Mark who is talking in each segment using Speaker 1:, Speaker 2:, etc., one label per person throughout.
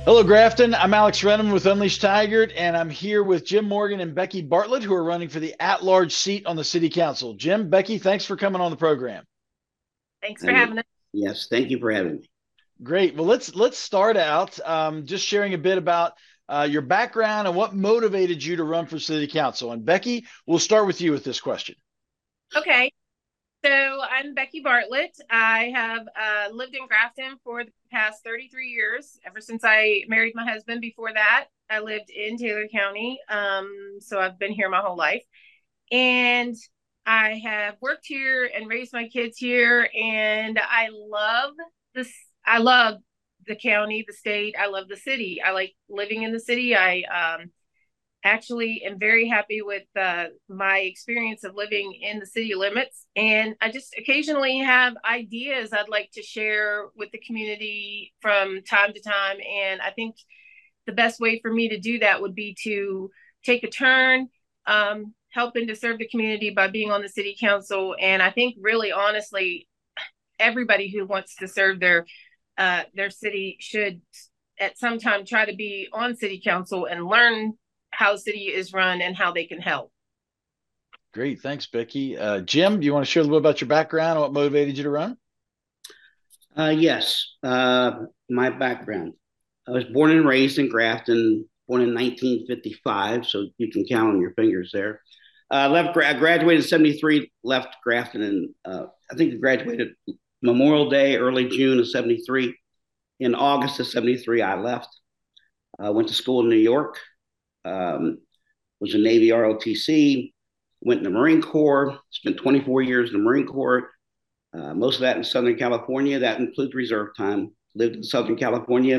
Speaker 1: Hello, Grafton. I'm Alex Renham with Unleashed Tigard, and I'm here with Jim Morgan and Becky Bartlett, who are running for the at-large seat on the City Council. Jim, Becky, thanks for coming on the program.
Speaker 2: Thanks for
Speaker 3: Uh,
Speaker 2: having us.
Speaker 3: yes, thank you for having me.
Speaker 1: Great. Well, let's start out just sharing a bit about your background and what motivated you to run for City Council. And Becky, we'll start with you with this question.
Speaker 2: Okay, so I'm Becky Bartlett. I have lived in Grafton for the past 33 years, ever since I married my husband. Before that, I lived in Taylor County. So I've been here my whole life. And I have worked here and raised my kids here. And I love this. I love the county, the state. I love the city. I like living in the city. I actually am very happy with my experience of living in the city limits. And I just occasionally have ideas I'd like to share with the community from time to time. And I think the best way for me to do that would be to take a turn, helping to serve the community by being on the city council. And I think, really, honestly, everybody who wants to serve their city should at some time try to be on city council and learn how the city is run and how they can help.
Speaker 1: Great. Thanks, Becky. Jim, do you want to share a little bit about your background and what motivated you to run?
Speaker 3: Yes, my background. I was born and raised in Grafton, born in 1955, so you can count on your fingers there. Graduated in 73, left Grafton, and I think I graduated Memorial Day, early June of 73. In August of 73, I left. Went to school in New York, was a Navy ROTC, went in the Marine Corps, spent 24 years in the Marine Corps, most of that in Southern California. That includes reserve time. Lived in Southern California.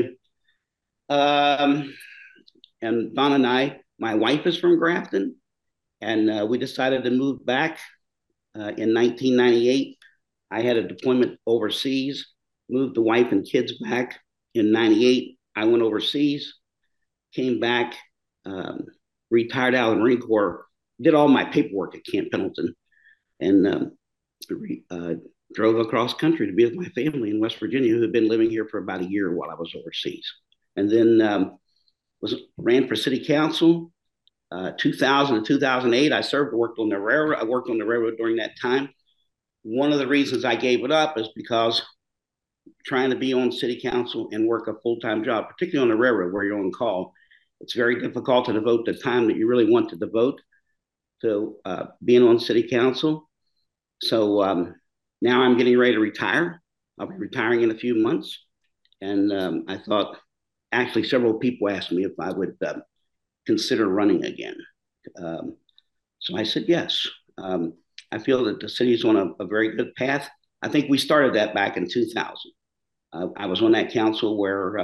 Speaker 3: Um, and Don and I, my wife is from Grafton, and we decided to move back in 1998. I had a deployment overseas, moved the wife and kids back in 98. I went overseas, came back, um, retired out of the Marine Corps, did all my paperwork at Camp Pendleton, and uh, drove across country to be with my family in West Virginia, who had been living here for about a year while I was overseas. And then was ran for city council. 2000 to 2008, I served, worked on the railroad. I worked on the railroad during that time. One of the reasons I gave it up is because trying to be on city council and work a full-time job, particularly on the railroad where you're on call, it's very difficult to devote the time that you really want to devote to being on city council. So now I'm getting ready to retire. I'll be retiring in a few months. And I thought, actually, several people asked me if I would consider running again. Um, so I said yes. I feel that the city's on a very good path. I think we started that back in 2000. I was on that council where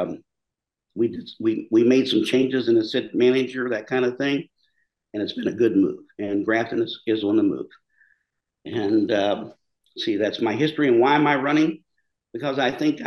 Speaker 3: we made some changes in the city manager, that kind of thing, and it's been a good move. And Grafton is on the move. And see, that's my history. And why am I running? Because I think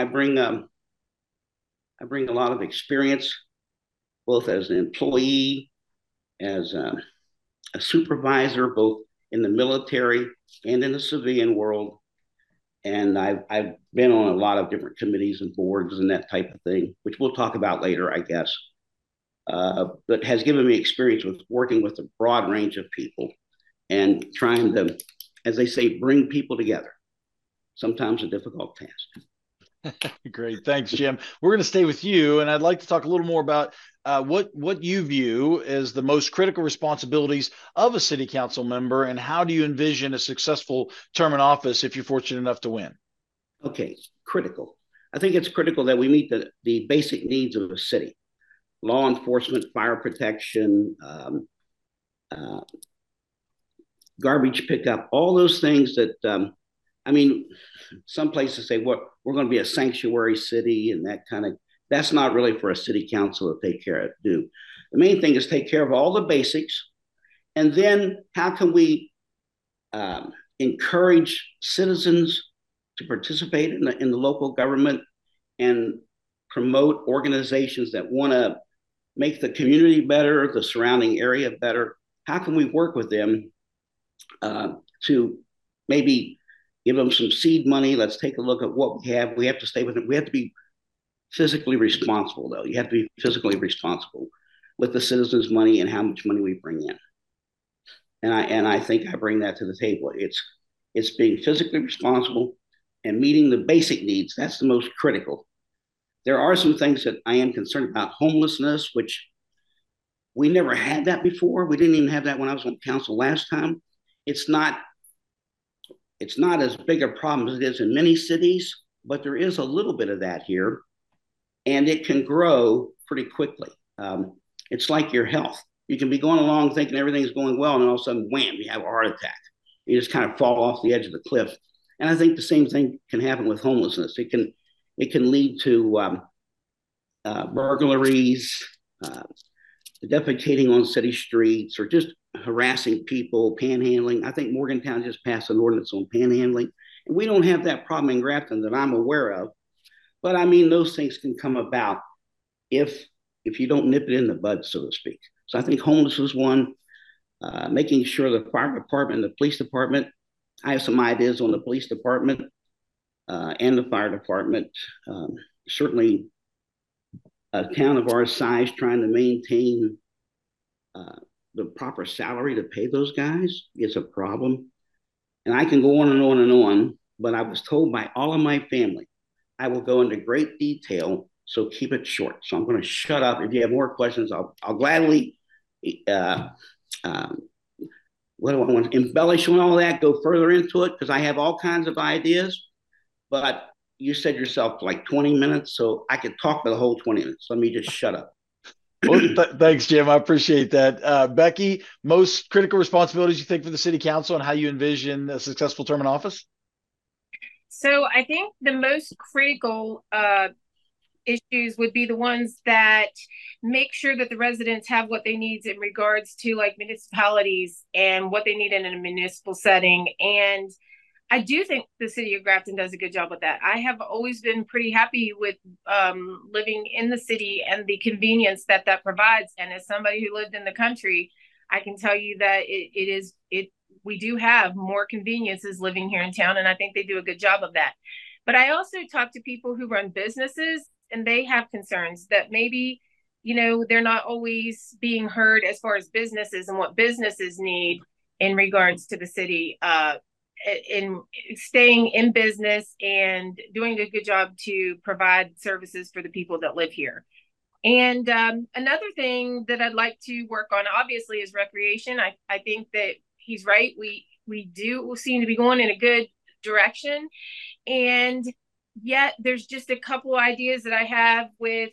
Speaker 3: I bring a lot of experience, both as an employee, as a supervisor, both in the military and in the civilian world. And I've been on a lot of different committees and boards and that type of thing, which we'll talk about later, I guess. But has given me experience with working with a broad range of people and trying to, as they say, bring people together. Sometimes a difficult task.
Speaker 1: Great. Thanks, Jim. We're going to stay with you, and I'd like to talk a little more about what you view as the most critical responsibilities of a city council member, and how do you envision a successful term in office if you're fortunate enough to win?
Speaker 3: Okay, critical. I think it's critical that we meet the basic needs of a city: law enforcement, fire protection, uh, garbage pickup, all those things that, I mean, some places say, what, we're going to be a sanctuary city and that kind of, that's not really for a city council to take care of, do. The main thing is take care of all the basics. And then how can we encourage citizens to participate in the local government and promote organizations that want to make the community better, the surrounding area better? How can we work with them to maybe give them some seed money? Let's take a look at what we have. We have to stay with it. We have to be physically responsible, though. You have to be physically responsible with the citizens' money and how much money we bring in. And I think I bring that to the table. It's being physically responsible and meeting the basic needs. That's the most critical. There are some things that I am concerned about. Homelessness, which we never had that before. We didn't even have that when I was on council last time. It's not as big a problem as it is in many cities, but there is a little bit of that here, and it can grow pretty quickly. It's like your health. You can be going along thinking everything's going well, and all of a sudden, wham, you have a heart attack. You just kind of fall off the edge of the cliff. And I think the same thing can happen with homelessness. It can lead to burglaries, defecating on city streets, or just harassing people, panhandling. I think Morgantown just passed an ordinance on panhandling, and we don't have that problem in Grafton that I'm aware of. But I mean, those things can come about if you don't nip it in the bud, so to speak. So I think homeless is one. Making sure the fire department, the police department. I have some ideas on the police department and the fire department. Certainly, a town of our size trying to maintain the proper salary to pay those guys is a problem. And I can go on and on and on, but I was told by all of my family, I will go into great detail, so keep it short. So I'm going to shut up. If you have more questions, I'll gladly, what do I want to embellish on all that, go further into it, because I have all kinds of ideas. But you said yourself like 20 minutes, so I could talk for the whole 20 minutes. Let me just shut up.
Speaker 1: Well, thanks, Jim. I appreciate that. Becky, most critical responsibilities you think for the city council and how you envision a successful term in office?
Speaker 2: So I think the most critical issues would be the ones that make sure that the residents have what they need in regards to like municipalities and what they need in a municipal setting. And I do think the city of Grafton does a good job with that. I have always been pretty happy with living in the city and the convenience that provides. And as somebody who lived in the country, I can tell you that we do have more conveniences living here in town, and I think they do a good job of that. But I also talk to people who run businesses, and they have concerns that maybe, they're not always being heard as far as businesses and what businesses need in regards to the city, in staying in business and doing a good job to provide services for the people that live here. And another thing that I'd like to work on, obviously, is recreation. I think that he's right. We do seem to be going in a good direction. And yet there's just a couple ideas that I have with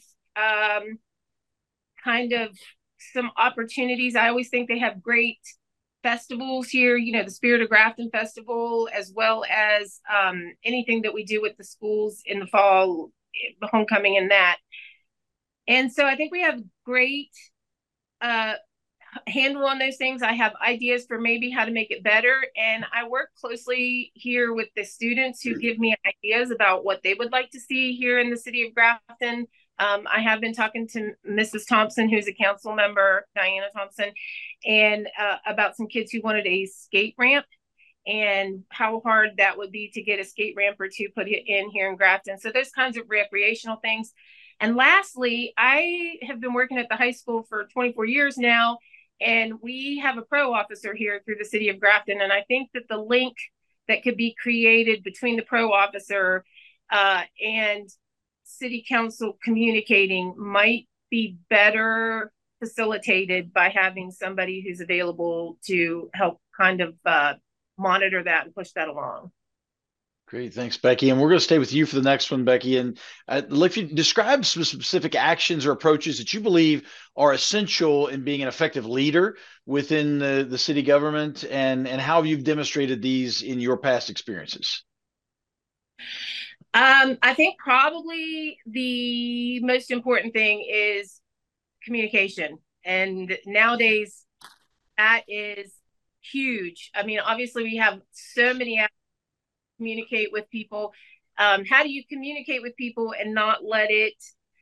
Speaker 2: kind of some opportunities. I always think they have great festivals here, the Spirit of Grafton Festival, as well as anything that we do with the schools in the fall, the homecoming and that. And so I think we have great handle on those things. I have ideas for maybe how to make it better. And I work closely here with the students who give me ideas about what they would like to see here in the city of Grafton. I have been talking to Mrs. Thompson, who's a council member, Diana Thompson, and about some kids who wanted a skate ramp and how hard that would be to get a skate ramp or two put in here in Grafton. So those kinds of recreational things. And lastly, I have been working at the high school for 24 years now, and we have a pro officer here through the city of Grafton. And I think that the link that could be created between the pro officer and city council communicating might be better facilitated by having somebody who's available to help kind of monitor that and push that along.
Speaker 1: Great. Thanks, Becky. And we're going to stay with you for the next one, Becky. And if you describe some specific actions or approaches that you believe are essential in being an effective leader within the city government, and how you've demonstrated these in your past experiences.
Speaker 2: I think probably the most important thing is communication. And nowadays, that is huge. I mean, obviously, we have so many apps to communicate with people. How do you communicate with people and not let it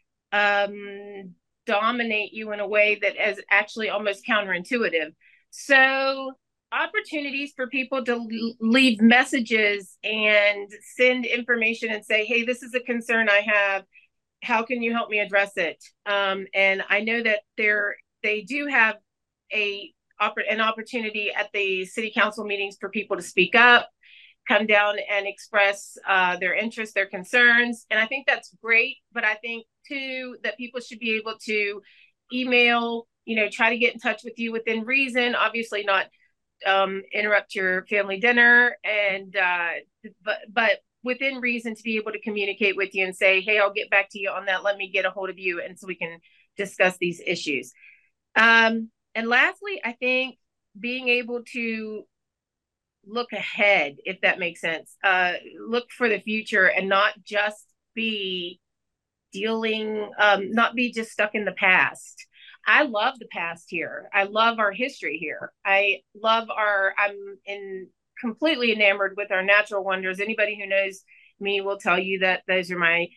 Speaker 2: dominate you in a way that is actually almost counterintuitive? So opportunities for people to leave messages and send information and say, hey, this is a concern I have. how can you help me address it? And I know that they do have an opportunity at the city council meetings for people to speak up, come down and express their interests, their concerns. And I think that's great. But I think, too, that people should be able to email, try to get in touch with you within reason, obviously not interrupt your family dinner, and but within reason, to be able to communicate with you and say, hey, I'll get back to you on that. Let me get a hold of you. And so we can discuss these issues. And lastly, I think being able to look ahead, if that makes sense, look for the future and not just be not be just stuck in the past. I love the past here. I love our history here. I'm completely enamored with our natural wonders. Anybody who knows me will tell you that those are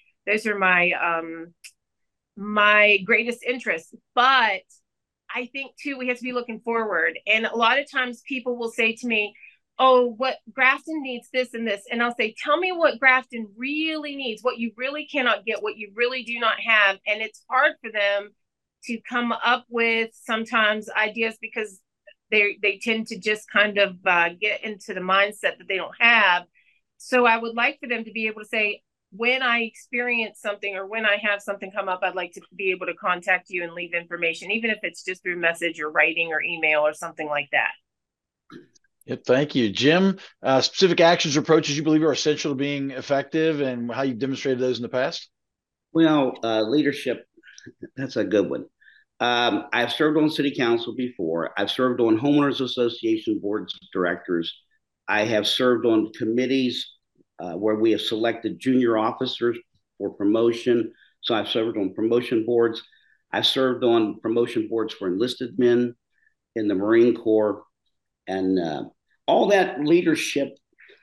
Speaker 2: my greatest interests. But I think, too, we have to be looking forward. And a lot of times people will say to me, oh, what Grafton needs this and this. And I'll say, tell me what Grafton really needs, what you really cannot get, what you really do not have. And it's hard for them to come up with sometimes ideas because they tend to just kind of get into the mindset that they don't have. So I would like for them to be able to say, when I experience something or when I have something come up, I'd like to be able to contact you and leave information, even if it's just through message or writing or email or something like that.
Speaker 1: Yep, thank you. Jim, specific actions or approaches you believe are essential to being effective and how you've demonstrated those in the past?
Speaker 3: Well, leadership, that's a good one. I've served on city council before. I've served on homeowners association boards of directors. I have served on committees where we have selected junior officers for promotion. So I've served on promotion boards. I've served on promotion boards for enlisted men in the Marine Corps, and all that leadership.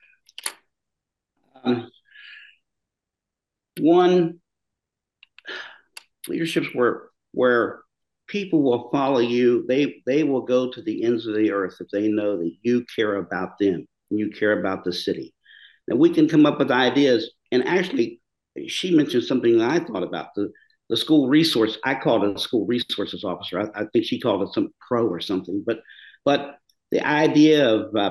Speaker 3: Leadership's where people will follow you. They will go to the ends of the earth if they know that you care about them and you care about the city. And we can come up with ideas. And actually, she mentioned something that I thought about, the school resource. I called it a school resources officer. I think she called it some pro or something. But the idea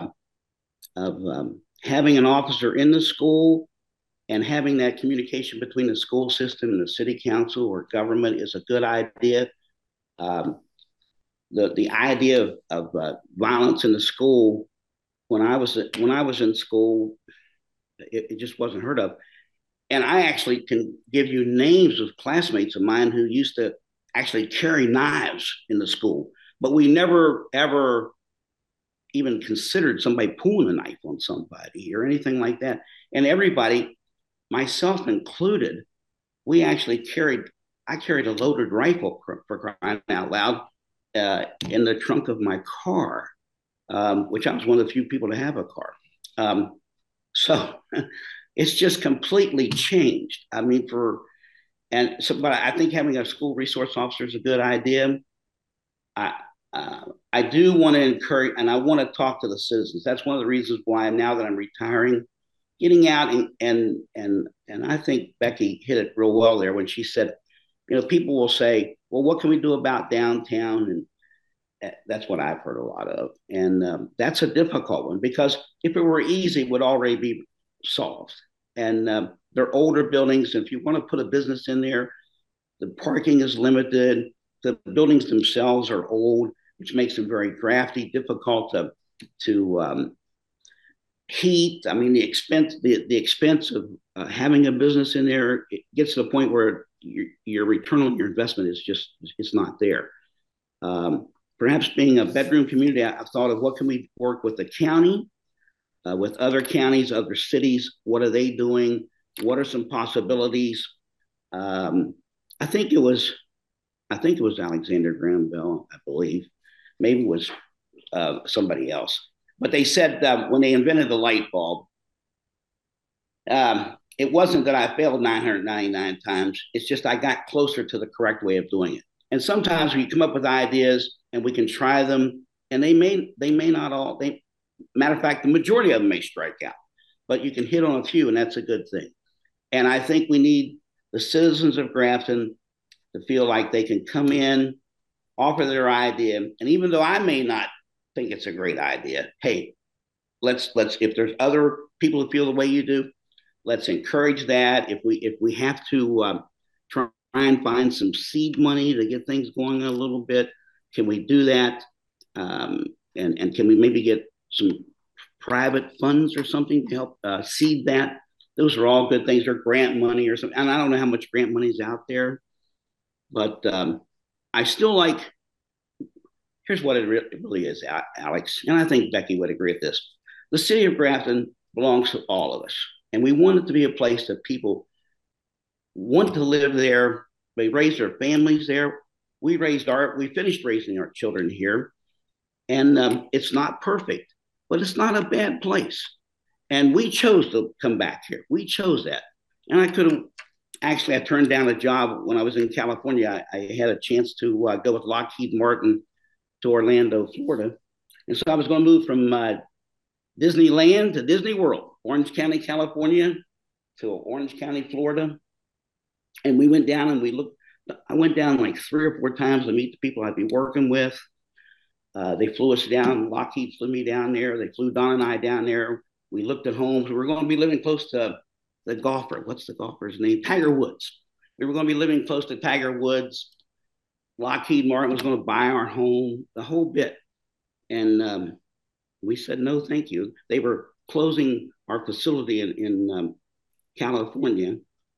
Speaker 3: of having an officer in the school and having that communication between the school system and the city council or government is a good idea. The idea of violence in the school, when I was in school, it just wasn't heard of. And I actually can give you names of classmates of mine who used to actually carry knives in the school, but we never ever even considered somebody pulling a knife on somebody or anything like that. And everybody, myself included, I carried a loaded rifle, for crying out loud, in the trunk of my car, which I was one of the few people to have a car. So it's just completely changed. I mean, but I think having a school resource officer is a good idea. I do want to encourage, and I want to talk to the citizens. That's one of the reasons why now that I'm retiring, getting out and I think Becky hit it real well there when she said, people will say, well, what can we do about downtown? And that's what I've heard a lot of. And that's a difficult one because if it were easy, it would already be solved. And they're older buildings. And if you want to put a business in there, the parking is limited. The buildings themselves are old, which makes them very drafty, difficult to heat. I mean, the expense of having a business in there, it gets to the point where your return on your investment it's not there. Perhaps being a bedroom community, I've thought of what can we work with the county, with other counties, other cities. What are they doing? What are some possibilities? I think it was Alexander Graham Bell, I believe. Maybe it was somebody else. But they said when they invented the light bulb, it wasn't that I failed 999 times. It's just I got closer to the correct way of doing it. And sometimes we come up with ideas and we can try them, and they may not all. Matter of fact, the majority of them may strike out, but you can hit on a few, and that's a good thing. And I think we need the citizens of Grafton to feel like they can come in, offer their idea, and even though I may not think it's a great idea, hey, let's if there's other people who feel the way you do, let's encourage that. If we have to try and find some seed money to get things going a little bit, can we do that? And can we maybe get some private funds or something to help seed that? Those are all good things, or grant money or something. And I don't know how much grant money is out there, but I still like, here's what it really is, Alex, and I think Becky would agree with this. The city of Grafton belongs to all of us, and we want it to be a place that people want to live there. They raise their families there. We finished raising our children here, and it's not perfect, but it's not a bad place. And we chose to come back here. We chose that. And I turned down a job when I was in California. I had a chance to go with Lockheed Martin to Orlando, Florida. And so I was going to move from Disneyland to Disney World, Orange County, California to Orange County, Florida. And we went down and I went down like 3 or 4 times to meet the people I'd be working with. They flew us down. Lockheed flew me down there. They flew Don and I down there. We looked at homes. We were going to be living close to the golfer. What's the golfer's name? Tiger Woods. We were going to be living close to Tiger Woods. Lockheed Martin was going to buy our home, the whole bit. And we said, no, thank you. They were closing our facility in California.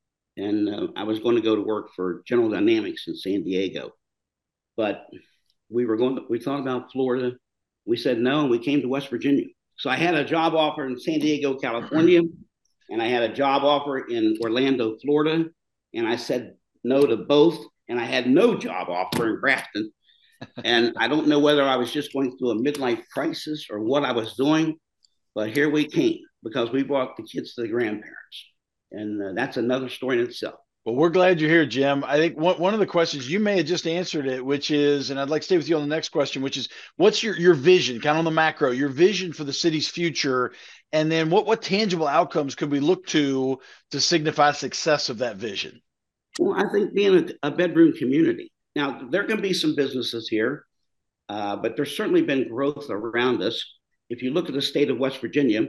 Speaker 3: And I was going to go to work for General Dynamics in San Diego. But we thought about Florida. We said no, and we came to West Virginia. So I had a job offer in San Diego, California, and I had a job offer in Orlando, Florida. And I said no to both. And I had no job offer in Grafton. And I don't know whether I was just going through a midlife crisis or what I was doing, but here we came because we brought the kids to the grandparents. And that's another story in itself.
Speaker 1: Well, we're glad you're here, Jim. I think one of the questions, you may have just answered it, which is, and I'd like to stay with you on the next question, which is, what's your vision, kind of on the macro, your vision for the city's future, and then what tangible outcomes could we look to signify success of that vision?
Speaker 3: Well, I think being a bedroom community. Now, there can be some businesses here, but there's certainly been growth around us. If you look at the state of West Virginia,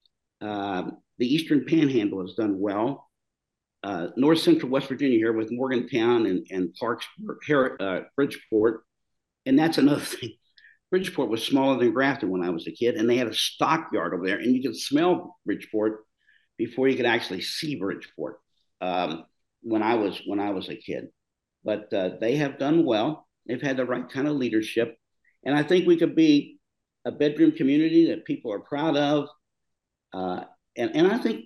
Speaker 3: the Eastern Panhandle has done well. North Central West Virginia here with Morgantown and Clarksburg, Bridgeport. And that's another thing. Bridgeport was smaller than Grafton when I was a kid, and they had a stockyard over there, and you could smell Bridgeport before you could actually see Bridgeport when I was a kid. But they have done well. They've had the right kind of leadership. And I think we could be a bedroom community that people are proud of. And I think,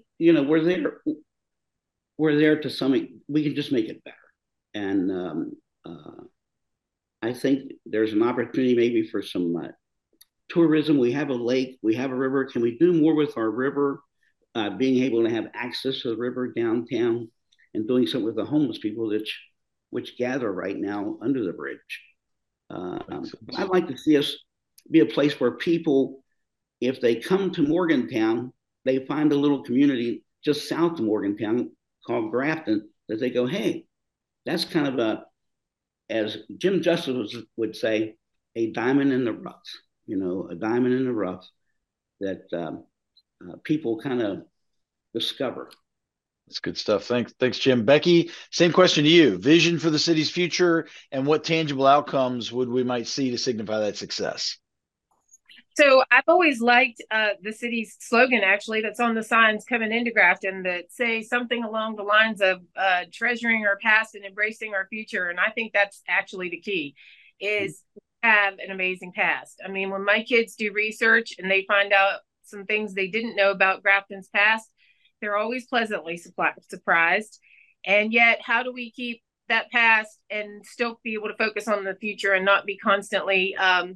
Speaker 3: we're there to some, we can just make it better. And I think there's an opportunity maybe for some tourism. We have a lake, we have a river. Can we do more with our river? Being able to have access to the river downtown and doing something with the homeless people which gather right now under the bridge. I'd like to see us be a place where people, if they come to Morgantown, they find a little community just south of Morgantown called Grafton that they go, hey, that's kind of as Jim Justice would say, a diamond in the rough, a diamond in the rough that people kind of discover.
Speaker 1: That's good stuff. Thanks, Jim. Becky, same question to you. Vision for the city's future, and what tangible outcomes we might see to signify that success?
Speaker 2: So I've always liked the city's slogan, actually, that's on the signs coming into Grafton that say something along the lines of treasuring our past and embracing our future. And I think that's actually the key, is have an amazing past. I mean, when my kids do research and they find out some things they didn't know about Grafton's past, they're always pleasantly surprised. And yet, how do we keep that past and still be able to focus on the future and not be constantly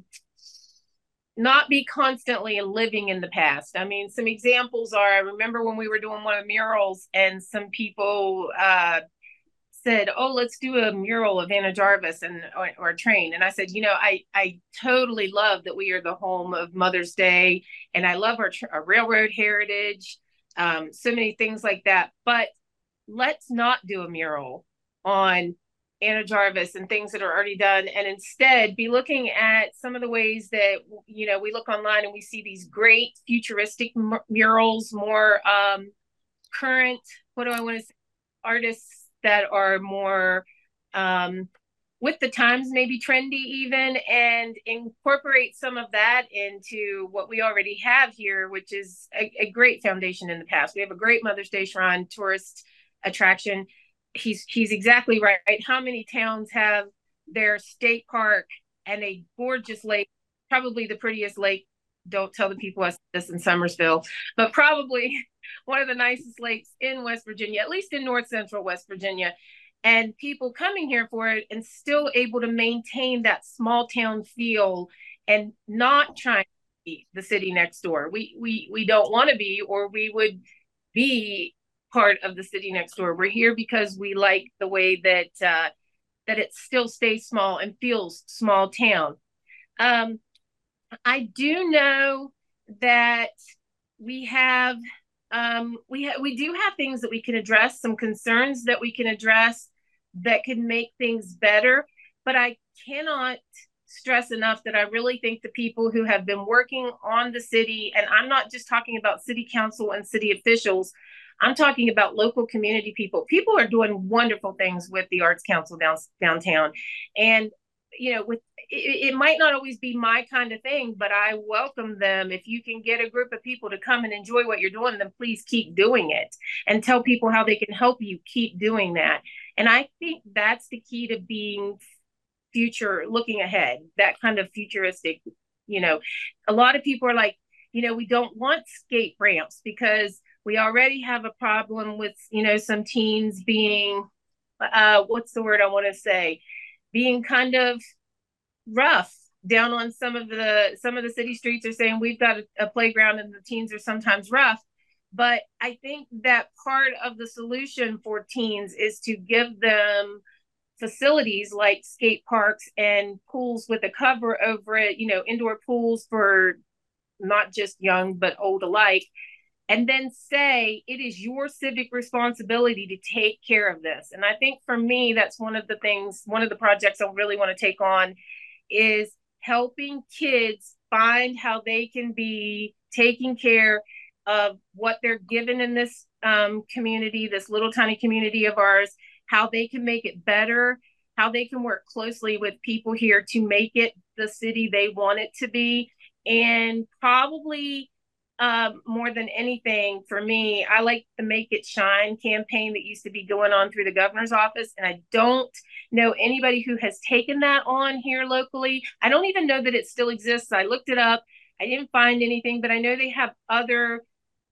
Speaker 2: living in the past? I mean, some examples are, I remember when we were doing one of the murals and some people said, oh, let's do a mural of Anna Jarvis or a train. And I said, I totally love that we are the home of Mother's Day. And I love our railroad heritage, so many things like that. But let's not do a mural on Anna Jarvis and things that are already done, and instead be looking at some of the ways that, you know, we look online and we see these great futuristic murals, more current, what do I want to say, artists that are more with the times, maybe trendy even, and incorporate some of that into what we already have here, which is a great foundation in the past. We have a great Mother's Day Shrine tourist attraction. He's exactly right. How many towns have their state park and a gorgeous lake, probably the prettiest lake? Don't tell the people I said this in Summersville, but probably one of the nicest lakes in West Virginia, at least in north central West Virginia. And people coming here for it and still able to maintain that small town feel and not trying to be the city next door. We don't want to be, or we would be part of the city next door. We're here because we like the way that that it still stays small and feels small town. I do know that we have we do have things that we can address, some concerns that we can address that could make things better. But I cannot stress enough that I really think the people who have been working on the city, and I'm not just talking about city council and city officials, I'm talking about local community people. People are doing wonderful things with the Arts Council downtown. And, you know, with it might not always be my kind of thing, but I welcome them. If you can get a group of people to come and enjoy what you're doing, then please keep doing it and tell people how they can help you keep doing that. And I think that's the key to being future, looking ahead, that kind of futuristic, you know. A lot of people are like, you know, we don't want skate ramps because we already have a problem with, you know, some teens being, what's the word I want to say, being kind of rough down on some of the city streets. Are saying we've got a playground and the teens are sometimes rough. But I think that part of the solution for teens is to give them facilities like skate parks and pools with a cover over it, you know, indoor pools for not just young but old alike, and then say it is your civic responsibility to take care of this. And I think for me, that's one of the things, one of the projects I really want to take on is helping kids find how they can be taking care of what they're given in this community, this little tiny community of ours, how they can make it better, how they can work closely with people here to make it the city they want it to be. And probably more than anything, for me, I like the Make It Shine campaign that used to be going on through the governor's office. And I don't know anybody who has taken that on here locally. I don't even know that it still exists. I looked it up. I didn't find anything, but I know they have other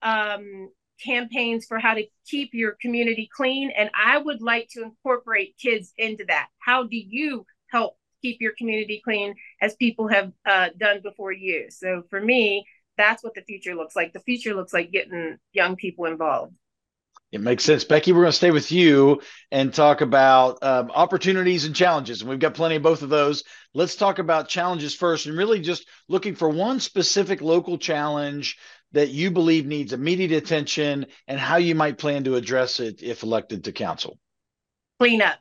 Speaker 2: campaigns for how to keep your community clean. And I would like to incorporate kids into that. How do you help keep your community clean as people have done before you? So for me, that's what the future looks like. The future looks like getting young people involved.
Speaker 1: It makes sense. Becky, we're going to stay with you and talk about opportunities and challenges. And we've got plenty of both of those. Let's talk about challenges first, and really just looking for one specific local challenge that you believe needs immediate attention and how you might plan to address it if elected to council.
Speaker 2: Cleanup.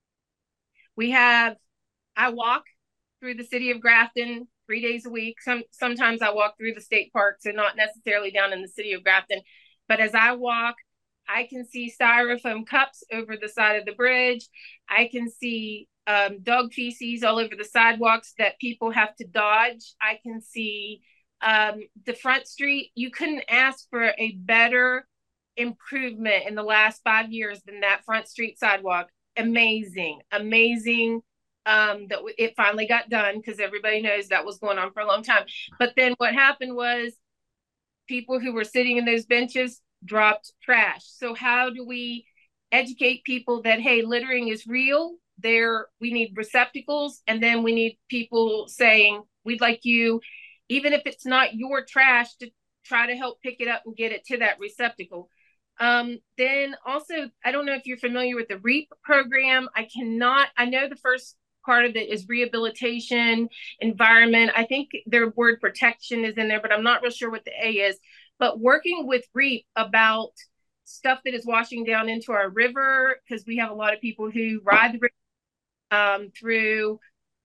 Speaker 2: I walk through the city of Grafton 3 days a week. Sometimes I walk through the state parks and not necessarily down in the city of Grafton. But as I walk, I can see styrofoam cups over the side of the bridge. I can see dog feces all over the sidewalks that people have to dodge. I can see the front street. You couldn't ask for a better improvement in the last 5 years than that front street sidewalk. Amazing. That it finally got done, because everybody knows that was going on for a long time. But then what happened was people who were sitting in those benches dropped trash. So how do we educate people that, hey, littering is real? We need receptacles, and then we need people saying, we'd like you, even if it's not your trash, to try to help pick it up and get it to that receptacle. Then also, I don't know if you're familiar with the REAP program. I know the first part of it is rehabilitation, environment. I think their word protection is in there, but I'm not real sure what the A is. But working with REAP about stuff that is washing down into our river, because we have a lot of people who ride the river through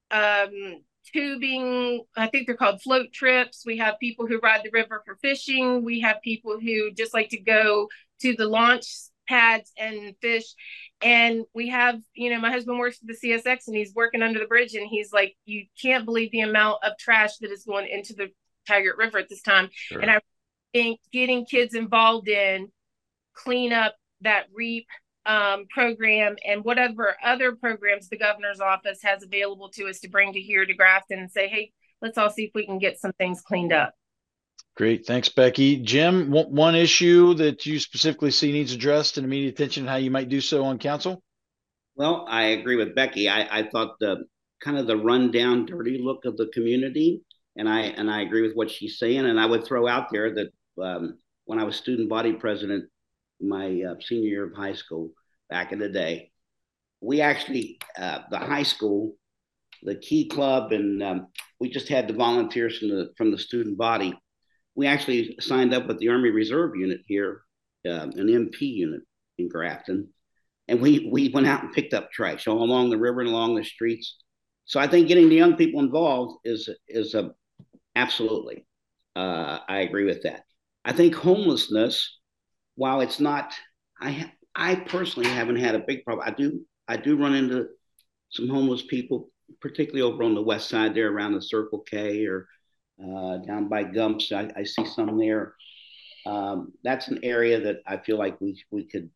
Speaker 2: tubing. I think they're called float trips. We have people who ride the river for fishing. We have people who just like to go to the launch pads and fish. And we have, my husband works for the CSX and he's working under the bridge, and he's like, you can't believe the amount of trash that is going into the Taggart River at this time. Sure. And I think getting kids involved in clean up that REAP program and whatever other programs the governor's office has available to us to bring to here to Grafton and say, hey, let's all see if we can get some things cleaned up.
Speaker 1: Great. Thanks, Becky. Jim, one issue that you specifically see needs addressed and immediate attention, and how you might do so on council?
Speaker 3: Well, I agree with Becky. I thought the kind of the rundown, dirty look of the community, and I agree with what she's saying. And I would throw out there that when I was student body president, my senior year of high school back in the day, we actually, the high school, the Key Club, and we just had the volunteers from the student body. We actually signed up with the Army Reserve unit here, an MP unit in Grafton, and we went out and picked up trash all along the river and along the streets. So I think getting the young people involved is absolutely. I agree with that. I think homelessness, while it's not, I personally haven't had a big problem. I do run into some homeless people, particularly over on the west side there around the Circle K or down by Gumps. I see some there. That's an area that I feel like we could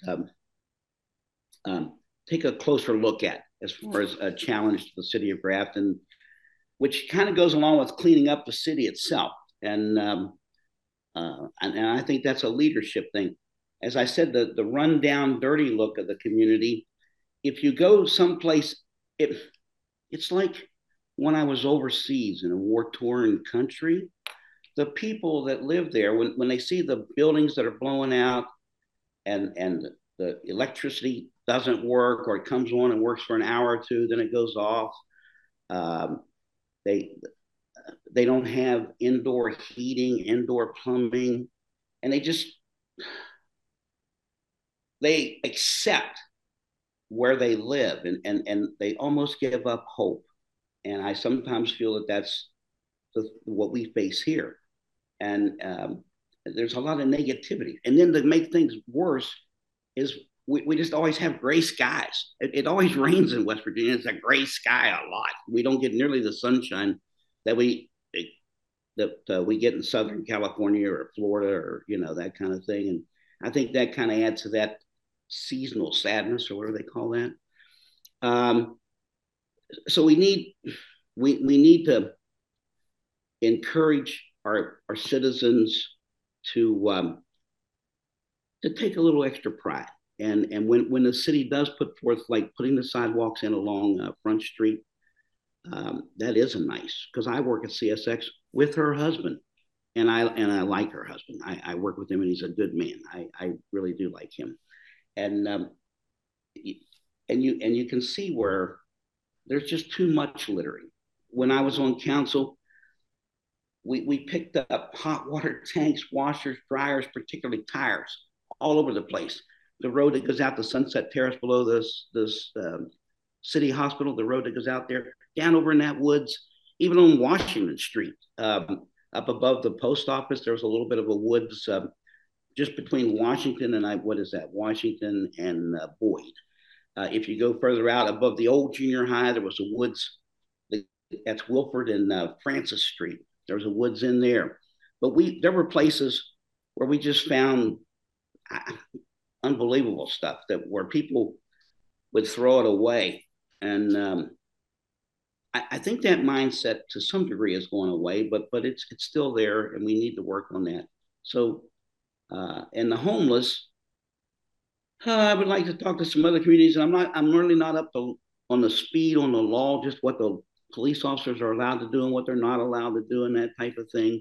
Speaker 3: take a closer look at as far as a challenge to the city of Grafton, which kind of goes along with cleaning up the city itself. And I think that's a leadership thing. As I said, the rundown, dirty look of the community, if you go someplace, it's like when I was overseas in a war-torn country, the people that live there, when they see the buildings that are blowing out and the electricity doesn't work, or it comes on and works for an hour or two, then it goes off. They don't have indoor heating, indoor plumbing, and they accept where they live, and they almost give up hope. And I sometimes feel that that's what we face here. And there's a lot of negativity. And then to make things worse is we just always have gray skies. It always rains in West Virginia. It's a gray sky a lot. We don't get nearly the sunshine that we get in Southern California or Florida, or that kind of thing. And I think that kind of adds to that seasonal sadness, or whatever they call that. So we need to encourage our citizens to take a little extra pride. And when the city does put forth, like putting the sidewalks in along Front Street, that is nice, because I work at CSX with her husband, and I like her husband. I work with him, and he's a good man. I really do like him. And you can see where there's just too much littering. When I was on council, we picked up hot water tanks, washers, dryers, particularly tires, all over the place. The road that goes out to Sunset Terrace below this city hospital, the road that goes out there, down over in that woods, even on Washington Street, up above the post office, there was a little bit of a woods just between Washington and Washington and Boyd. If you go further out above the old junior high, there was a woods. That's Wilford and Francis Street. There was a woods in there. But there were places where we just found unbelievable stuff where people would throw it away. And I think that mindset to some degree is going away, but it's still there, and we need to work on that. So, and the homeless, I would like to talk to some other communities, and I'm really not up on the speed on the law, just what the police officers are allowed to do and what they're not allowed to do, and that type of thing.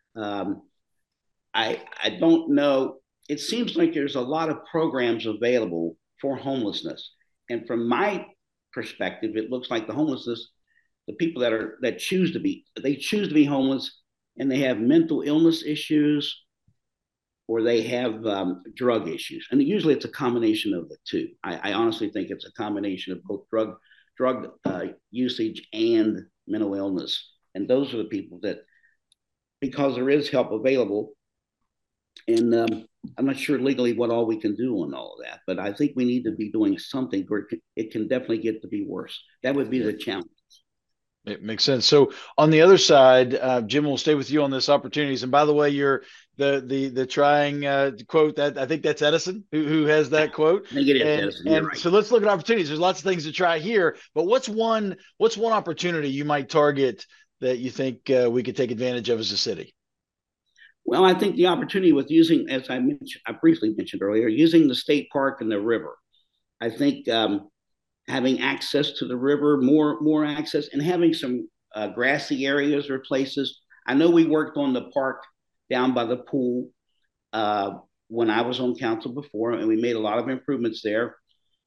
Speaker 3: I don't know. It seems like there's a lot of programs available for homelessness, and from my perspective, it looks like the homelessness, the people that choose to be homeless, and they have mental illness issues. or they have drug issues. And usually it's a combination of the two. I honestly think it's a combination of both drug usage and mental illness. And those are the people that, because there is help available, and I'm not sure legally what all we can do on all of that, but I think we need to be doing something where it can definitely get to be worse. That would be the challenge.
Speaker 1: It makes sense. So on the other side, Jim, will stay with you on this opportunities. And by the way, you're the trying quote that I think that's Edison who has that quote.
Speaker 3: I think it is Edison. You're right.
Speaker 1: So let's look at opportunities. There's lots of things to try here, but what's one opportunity you might target that you think we could take advantage of as a city?
Speaker 3: Well, I think the opportunity with using, as I briefly mentioned earlier, using the state park and the river. I think having access to the river, more access, and having some grassy areas or places. I know we worked on the park down by the pool when I was on council before, and we made a lot of improvements there.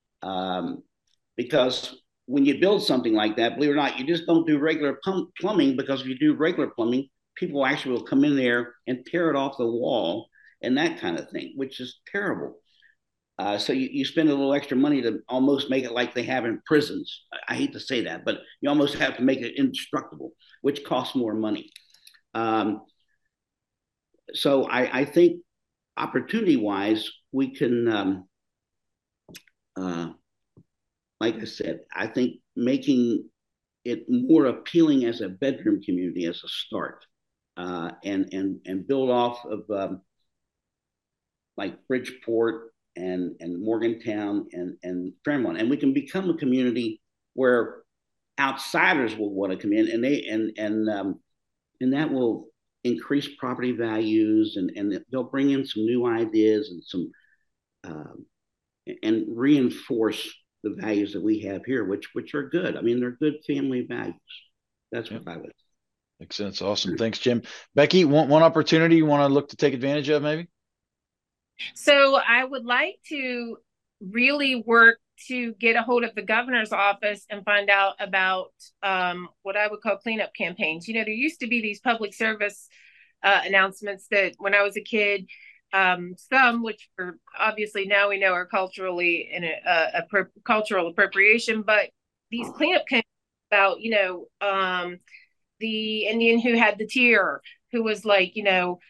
Speaker 3: Because when you build something like that, believe it or not, you just don't do regular plumbing, because if you do regular plumbing, people actually will come in there and tear it off the wall and that kind of thing, which is terrible. So you spend a little extra money to almost make it like they have in prisons. I hate to say that, but you almost have to make it indestructible, which costs more money. So I think opportunity-wise, we can, like I said, I think making it more appealing as a bedroom community as a start, and build off of like Bridgeport and Morgantown and Fremont, and we can become a community where outsiders will want to come in, and that will increase property values, and they'll bring in some new ideas and some and reinforce the values that we have here, which are good. I mean, they're good family values. That's what I would.
Speaker 1: Makes sense. Awesome. Thanks, Jim. Becky, one opportunity you want to look to take advantage of, maybe?
Speaker 2: So I would like to really work to get a hold of the governor's office and find out about what I would call cleanup campaigns. You know, there used to be these public service announcements that when I was a kid, some which are obviously now we know are culturally in a cultural appropriation, but these cleanup campaigns about, you know, the Indian who had the tear, who was like, you know,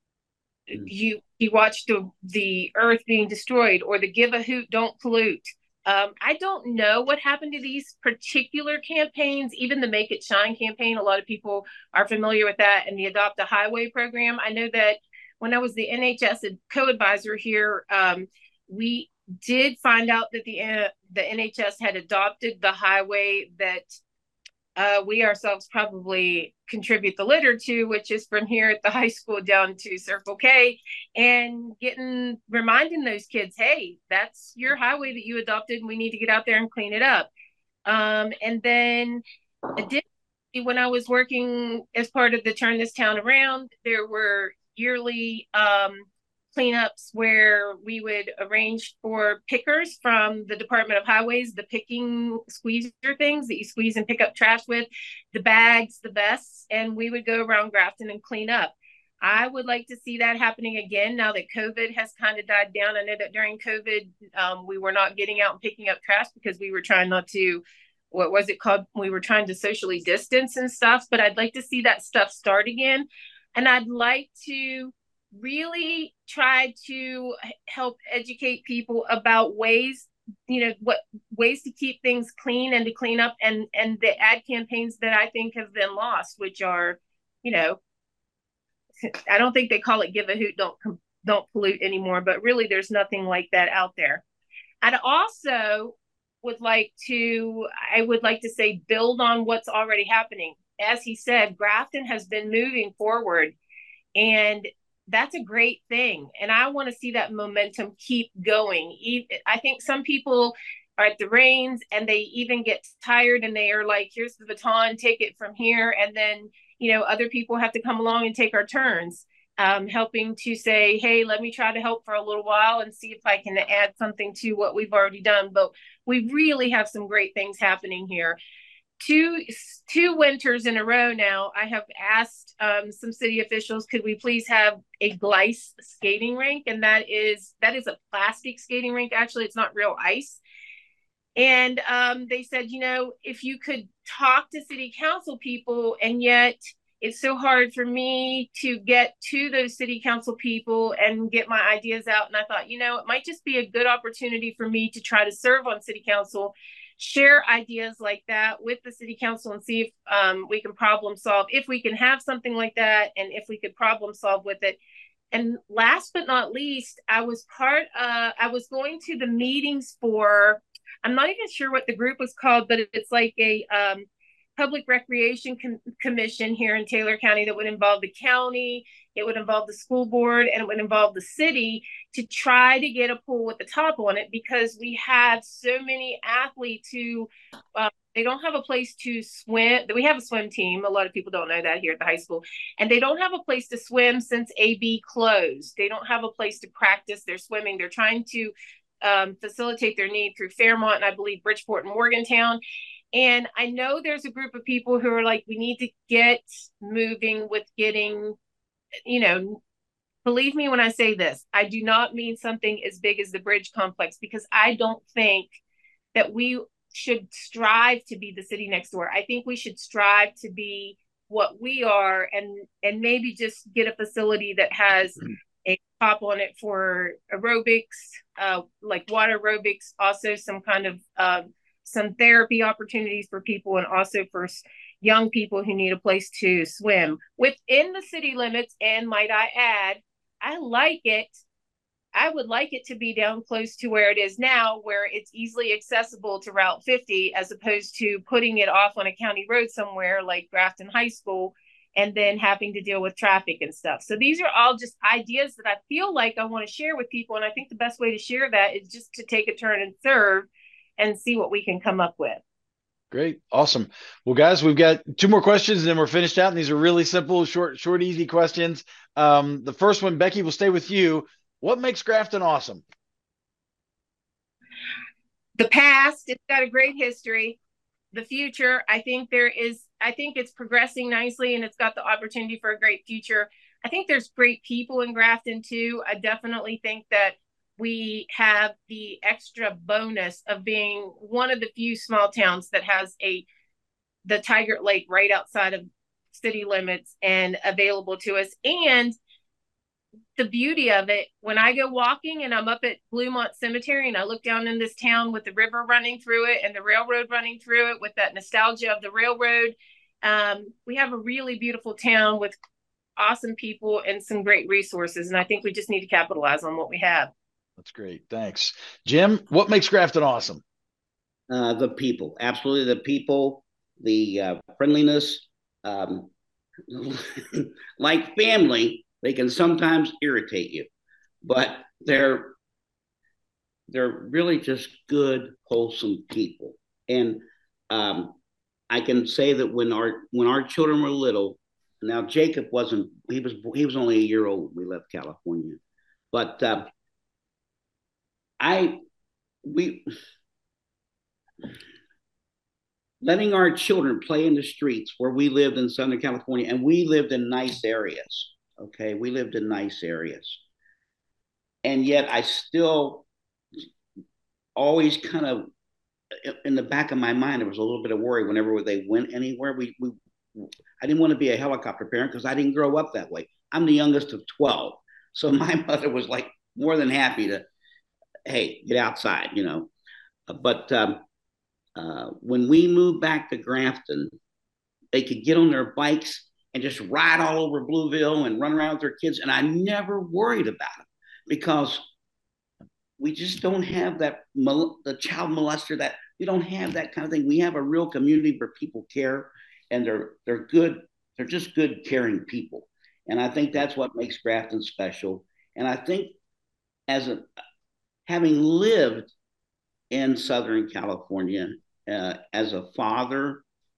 Speaker 2: you watched the earth being destroyed, or the give a hoot, don't pollute. I don't know what happened to these particular campaigns. Even the Make It Shine campaign, a lot of people are familiar with that, and the Adopt a Highway program. I know that when I was the NHS co-advisor here, we did find out that the NHS had adopted the highway that we ourselves probably contribute the litter to, which is from here at the high school down to Circle K, and reminding those kids, hey, that's your highway that you adopted, and we need to get out there and clean it up. And then additionally, when I was working as part of the Turn This Town Around, there were yearly cleanups where we would arrange for pickers from the Department of Highways, the picking squeezer things that you squeeze and pick up trash with, the bags, the vests, and we would go around Grafton and clean up. I would like to see that happening again now that COVID has kind of died down. I know that during COVID, we were not getting out and picking up trash because we were trying not to, what was it called? We were trying to socially distance and stuff, but I'd like to see that stuff start again. And I'd like to really try to help educate people about ways, you know, what ways to keep things clean and to clean up, and the ad campaigns that I think have been lost, which are, you know, I don't think they call it give a hoot, don't pollute anymore, but really there's nothing like that out there. I'd also would like to say build on what's already happening. As he said, Grafton has been moving forward, and that's a great thing. And I want to see that momentum keep going. I think some people are at the reins and they even get tired and they are like, here's the baton, take it from here. And then, you know, other people have to come along and take our turns, helping to say, hey, let me try to help for a little while and see if I can add something to what we've already done. But we really have some great things happening here. two winters in a row now, I have asked some city officials, could we please have a Gleis skating rink? And that is a plastic skating rink. Actually, it's not real ice. And they said, if you could talk to city council people, and yet it's so hard for me to get to those city council people and get my ideas out. And I thought, it might just be a good opportunity for me to try to serve on city council, share ideas like that with the city council, and see if we can problem solve, if we can have something like that, and if we could problem solve with it. And last but not least, I was going to the meetings for, I'm not even sure what the group was called, but it's like a public recreation commission here in Taylor County that would involve the county, it would involve the school board, and it would involve the city to try to get a pool with the top on it, because we have so many athletes who they don't have a place to swim. We have a swim team. A lot of people don't know that here at the high school. And they don't have a place to swim since AB closed. They don't have a place to practice their swimming. They're trying to facilitate their need through Fairmont and I believe Bridgeport and Morgantown. And I know there's a group of people who are like, we need to get moving with getting, believe me when I say this, I do not mean something as big as the bridge complex, because I don't think that we should strive to be the city next door. I think we should strive to be what we are, and maybe just get a facility that has a top on it for aerobics, like water aerobics, also some kind of some therapy opportunities for people, and also for young people who need a place to swim within the city limits. And might I add, I would like it to be down close to where it is now, where it's easily accessible to Route 50, as opposed to putting it off on a county road somewhere like Grafton High School, and then having to deal with traffic and stuff. So these are all just ideas that I feel like I want to share with people. And I think the best way to share that is just to take a turn and serve and see what we can come up with.
Speaker 1: Great. Awesome. Well, guys, we've got two more questions and then we're finished out. And these are really simple, short, easy questions. The first one, Becky, will stay with you. What makes Grafton awesome?
Speaker 2: The past, it's got a great history. The future, I think it's progressing nicely, and it's got the opportunity for a great future. I think there's great people in Grafton too. I definitely think that we have the extra bonus of being one of the few small towns that has the Tiger Lake right outside of city limits and available to us. And the beauty of it, when I go walking and I'm up at Bluemont Cemetery and I look down in this town with the river running through it and the railroad running through it, with that nostalgia of the railroad, we have a really beautiful town with awesome people and some great resources. And I think we just need to capitalize on what we have.
Speaker 1: That's great. Thanks. Jim, what makes Grafton awesome?
Speaker 3: The people. Absolutely the people, the friendliness. Like family, they can sometimes irritate you, but they're really just good, wholesome people. And I can say that when our children were little, now Jacob wasn't, he was only a year old when we left California, but letting our children play in the streets where we lived in Southern California, and we lived in nice areas. Okay, we lived in nice areas, and yet I still always kind of, in the back of my mind, there was a little bit of worry whenever they went anywhere. I didn't want to be a helicopter parent because I didn't grow up that way. I'm the youngest of 12, so my mother was like more than happy to, hey, get outside, But when we moved back to Grafton, they could get on their bikes and just ride all over Blueville and run around with their kids. And I never worried about it because we just don't have that, the child molester, that we don't have that kind of thing. We have a real community where people care, and they're good. They're just good, caring people. And I think that's what makes Grafton special. And I think having lived in Southern California as a father,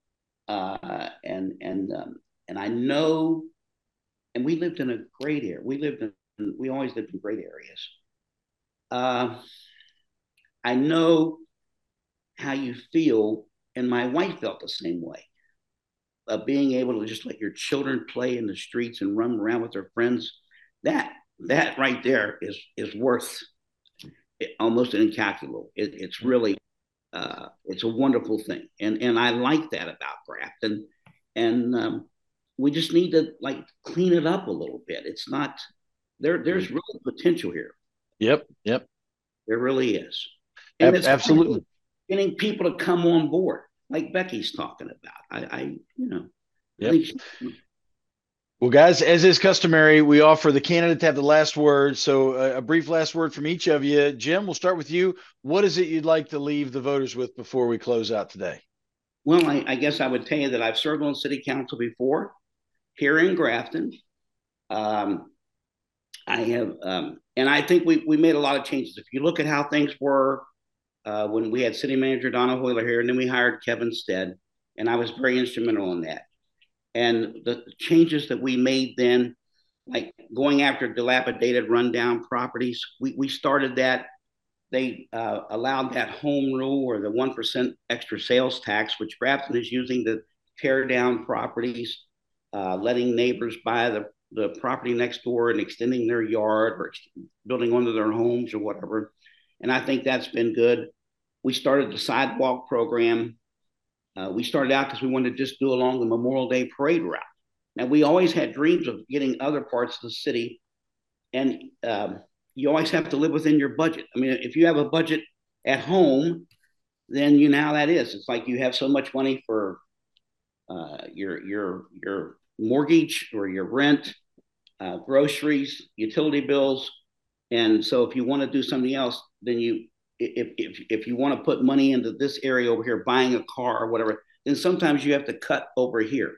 Speaker 3: and I know, and we lived in a great area. We always lived in great areas. I know how you feel And my wife felt the same way. Being able to just let your children play in the streets and run around with their friends, that right there is worth almost incalculable. It's really it's a wonderful thing, and I like that about Grafton, and we just need to like clean it up a little bit. It's not there. There's really potential here.
Speaker 1: Yep.
Speaker 3: There really is, and it's
Speaker 1: Absolutely
Speaker 3: getting people to come on board, like Becky's talking about. I
Speaker 1: Yep. Well, guys, as is customary, we offer the candidate to have the last word. So a brief last word from each of you. Jim, we'll start with you. What is it you'd like to leave the voters with before we close out today?
Speaker 3: Well, I guess I would tell you that I've served on city council before here in Grafton. I have, and I think we made a lot of changes. If you look at how things were when we had city manager Donna Hoyler here, and then we hired Kevin Stead, and I was very instrumental in that. And the changes that we made then, like going after dilapidated, rundown properties, we started that. They allowed that home rule or the 1% extra sales tax, which Grafton is using to tear down properties, letting neighbors buy the property next door and extending their yard or building onto their homes or whatever. And I think that's been good. We started the sidewalk program. We started out because we wanted to just do along the Memorial Day parade route. Now, we always had dreams of getting other parts of the city, and you always have to live within your budget. I mean, if you have a budget at home, then you know how that is. It's like you have so much money for your mortgage or your rent, groceries, utility bills, and so if you want to do something else, then if you want to put money into this area over here, buying a car or whatever, then sometimes you have to cut over here.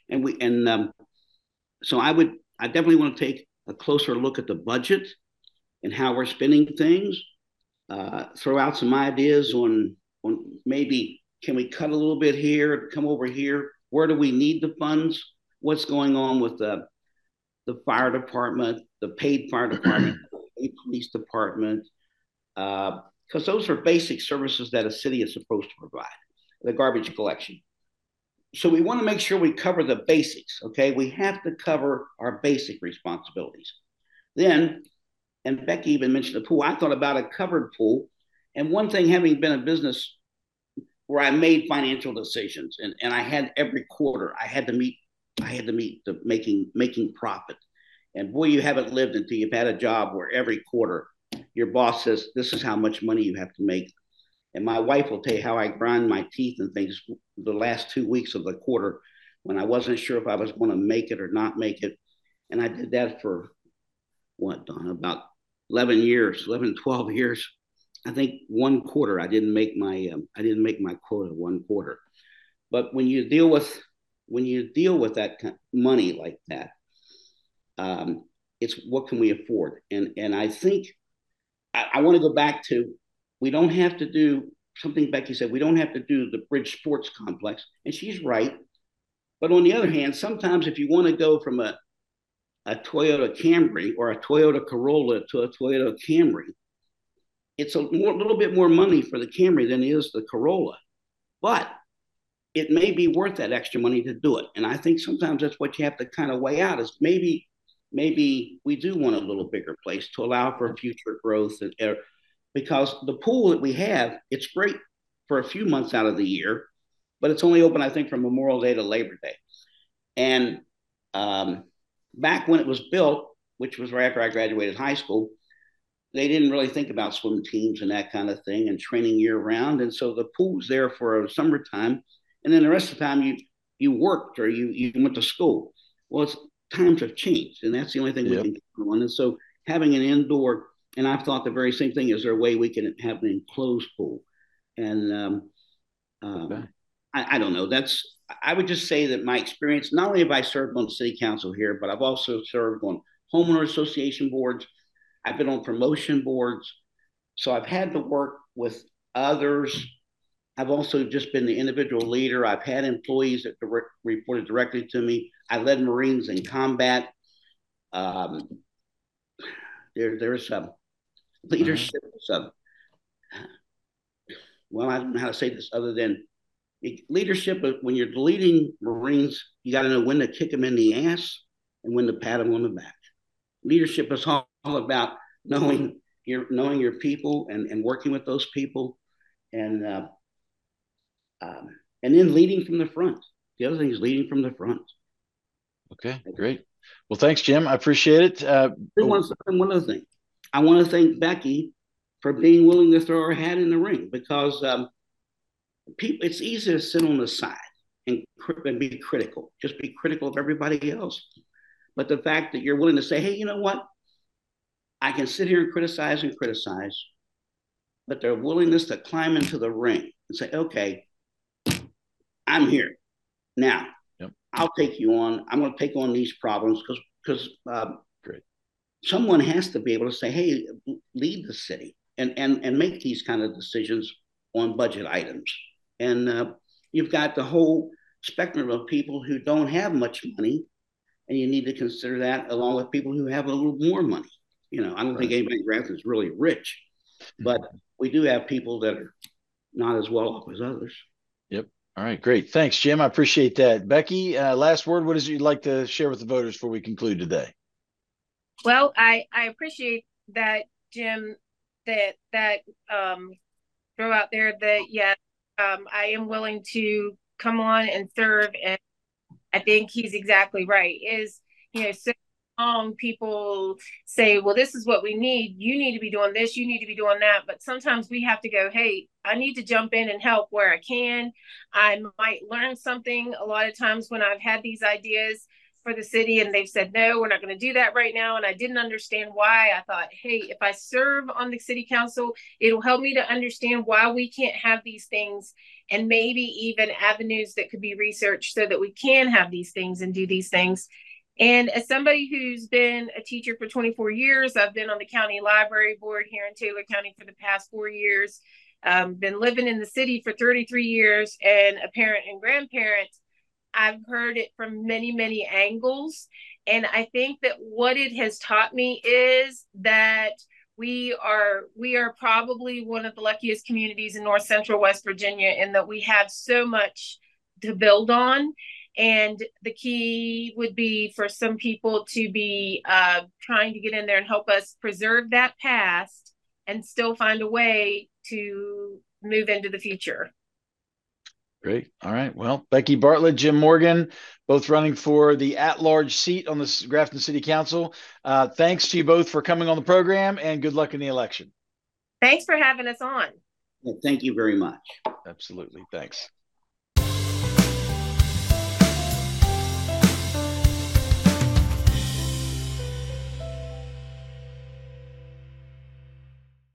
Speaker 3: So I definitely want to take a closer look at the budget and how we're spending things. Throw out some ideas on maybe can we cut a little bit here, come over here? Where do we need the funds? What's going on with the fire department, the paid fire department, the paid police department? Because those are basic services that a city is supposed to provide, the garbage collection. So we want to make sure we cover the basics, okay? We have to cover our basic responsibilities. Then, and Becky even mentioned the pool, I thought about a covered pool. And one thing, having been a business where I made financial decisions and I had every quarter, I had to meet the making profit. And boy, you haven't lived until you've had a job where every quarter your boss says, this is how much money you have to make. And my wife will tell you how I grind my teeth and things the last 2 weeks of the quarter when I wasn't sure if I was going to make it or not make it. And I did that for what, Don, about 12 years. I think one quarter I didn't make my quota one quarter. But when you deal with that kind of money like that, it's what can we afford? And I think I want to go back to, we don't have to do something Becky said, we don't have to do the Bridge Sports Complex. And she's right. But on the other hand, sometimes if you want to go from a Toyota Camry or a Toyota Corolla to a Toyota Camry, it's a little bit more money for the Camry than it is the Corolla. But it may be worth that extra money to do it. And I think sometimes that's what you have to kind of weigh out is maybe we do want a little bigger place to allow for future growth. Because the pool that we have, it's great for a few months out of the year, but it's only open, I think, from Memorial Day to Labor Day. And back when it was built, which was right after I graduated high school, they didn't really think about swim teams and that kind of thing and training year round. And so the pool was there for summertime. And then the rest of the time you worked or you went to school. Well, times have changed, and that's the only thing we can count on. And so having an indoor, and I've thought the very same thing, is there a way we can have an enclosed pool? And I don't know. I would just say that my experience, not only have I served on city council here, but I've also served on homeowner association boards. I've been on promotion boards. So I've had to work with others. I've also just been the individual leader. I've had employees that reported directly to me. I led Marines in combat. There's some leadership. Well, I don't know how to say this other than Leadership, when you're leading Marines, you got to know when to kick them in the ass and when to pat them on the back. Leadership is all about knowing your people and working with those people, and then leading from the front. The other thing is leading from the front.
Speaker 1: Okay, great. Well, thanks, Jim. I appreciate it.
Speaker 3: One other thing, I want to thank Becky for being willing to throw her hat in the ring, because people, it's easy to sit on the side and be critical, just be critical of everybody else. But the fact that you're willing to say, hey, you know what? I can sit here and criticize, but their willingness to climb into the ring and say, okay, I'm here now.
Speaker 1: Yep.
Speaker 3: I'll take you on. I'm going to take on these problems because someone has to be able to say, hey, lead the city and make these kind of decisions on budget items. And you've got the whole spectrum of people who don't have much money, and you need to consider that along with people who have a little more money. You know, I don't think anybody in Grafton is really rich, but we do have people that are not as well off as others.
Speaker 1: Yep. All right, great. Thanks, Jim. I appreciate that. Becky, last word. What is it you'd like to share with the voters before we conclude today?
Speaker 2: Well, I appreciate that, Jim, that throw out there that, yes, I am willing to come on and serve. And I think he's exactly right. So long people say, well, this is what we need. You need to be doing this. You need to be doing that. But sometimes we have to go, hey, I need to jump in and help where I can. I might learn something. A lot of times when I've had these ideas for the city and they've said, no, we're not going to do that right now, and I didn't understand why, I thought, hey, if I serve on the city council, it'll help me to understand why we can't have these things, and maybe even avenues that could be researched so that we can have these things and do these things. And as somebody who's been a teacher for 24 years, I've been on the county library board here in Taylor County for the past 4 years, been living in the city for 33 years, and a parent and grandparent. I've heard it from many, many angles. And I think that what it has taught me is that we are probably one of the luckiest communities in North Central West Virginia, in that we have so much to build on. And the key would be for some people to be trying to get in there and help us preserve that past and still find a way to move into the future.
Speaker 1: Great. All right. Well, Becky Bartlett, Jim Morgan, both running for the at-large seat on the Grafton City Council. Thanks to you both for coming on the program, and good luck in the election.
Speaker 2: Thanks for having us on.
Speaker 3: Well, thank you very much.
Speaker 1: Absolutely. Thanks.